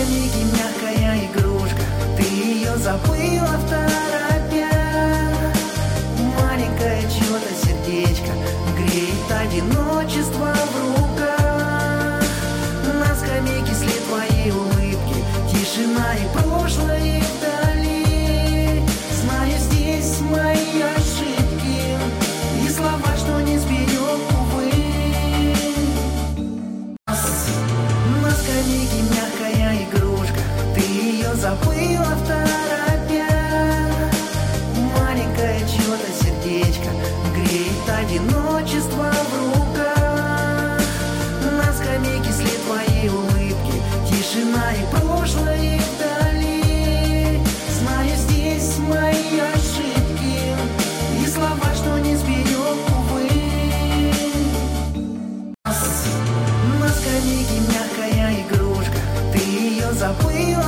скамейке мягкая игрушка, ты ее забыла в торопях. Маленькое чье-то сердечко греет одиночество в руках. На скамейке след твоей улыбки, тишина и прошлое вдали. Знаю, здесь мои ошибки и слова, что не сберег, увы. На скамейке мягкая игрушка, ты ее забыла в торопях. Маленькое чье-то сердечко греет одиночество в руках. На скамейке след твоей улыбки, тишина и прошлое вдали. Знаю, здесь мои ошибки и слова, что не сберег, увы. На скамейке мягкая игрушка, ты ее забыла